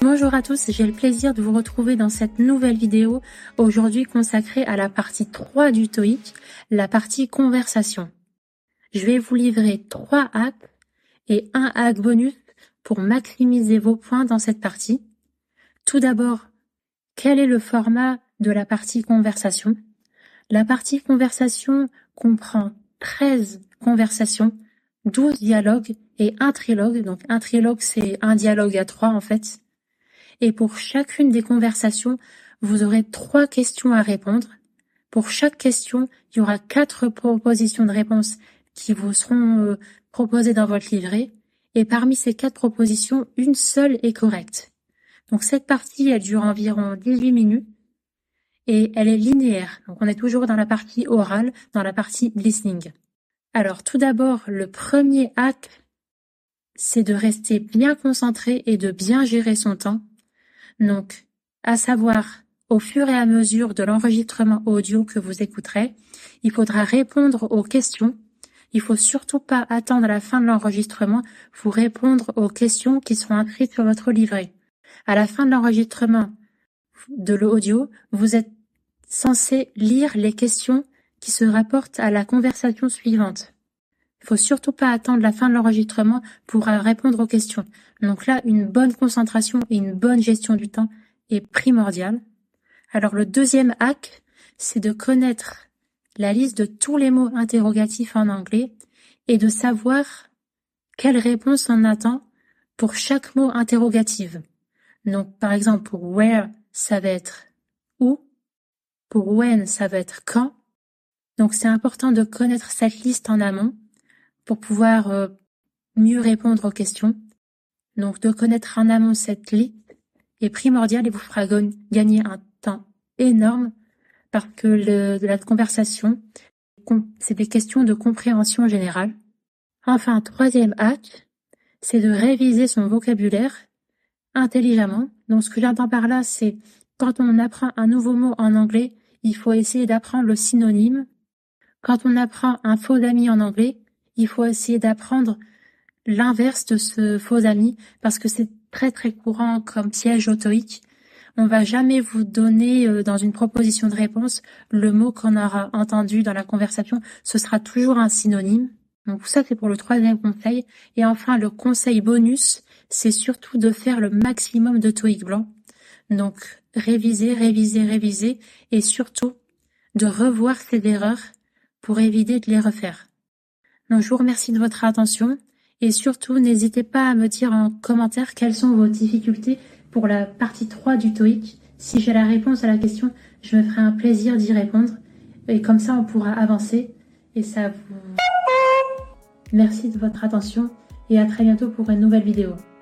Bonjour à tous, j'ai le plaisir de vous retrouver dans cette nouvelle vidéo, aujourd'hui consacrée à la partie 3 du TOEIC, la partie conversation. Je vais vous livrer 3 hacks et un hack bonus pour maximiser vos points dans cette partie. Tout d'abord, quel est le format de la partie conversation? La partie conversation comprend 13 conversations, 12 dialogues et un trilogue. Donc un trilogue, c'est un dialogue à 3 en fait. Et pour chacune des conversations, vous aurez 3 questions à répondre. Pour chaque question, il y aura 4 propositions de réponse qui vous seront proposées dans votre livret. Et parmi ces 4 propositions, une seule est correcte. Donc cette partie, elle dure environ 18 minutes et elle est linéaire. Donc on est toujours dans la partie orale, dans la partie listening. Alors tout d'abord, le premier hack, c'est de rester bien concentré et de bien gérer son temps. Donc, à savoir, au fur et à mesure de l'enregistrement audio que vous écouterez, il faudra répondre aux questions. Il faut surtout pas attendre la fin de l'enregistrement pour répondre aux questions qui seront inscrites sur votre livret. À la fin de l'enregistrement de l'audio, vous êtes censé lire les questions qui se rapportent à la conversation suivante. Il faut surtout pas attendre la fin de l'enregistrement pour répondre aux questions. Donc là, une bonne concentration et une bonne gestion du temps est primordiale. Alors le deuxième hack, c'est de connaître la liste de tous les mots interrogatifs en anglais et de savoir quelle réponse on attend pour chaque mot interrogatif. Donc par exemple pour where, ça va être où, pour when, ça va être quand. Donc c'est important de connaître cette liste en amont pour pouvoir mieux répondre aux questions. Donc de connaître en amont cette liste est primordial et vous fera gagner un temps énorme parce que la conversation, c'est des questions de compréhension générale. Enfin, troisième hack, c'est de réviser son vocabulaire intelligemment. Donc ce que j'entends par là, c'est quand on apprend un nouveau mot en anglais, il faut essayer d'apprendre le synonyme. Quand on apprend un faux ami en anglais, il faut essayer d'apprendre l'inverse de ce faux ami parce que c'est très très courant comme piège au TOEIC. On va jamais vous donner dans une proposition de réponse le mot qu'on aura entendu dans la conversation. Ce sera toujours un synonyme. Donc ça c'est pour le troisième conseil. Et enfin le conseil bonus, c'est surtout de faire le maximum de TOEIC blanc. Donc réviser et surtout de revoir ces erreurs pour éviter de les refaire. Donc je vous remercie de votre attention et surtout n'hésitez pas à me dire en commentaire quelles sont vos difficultés pour la partie 3 du TOEIC. Si j'ai la réponse à la question, je me ferai un plaisir d'y répondre et comme ça on pourra avancer et ça vous... Merci de votre attention et à très bientôt pour une nouvelle vidéo.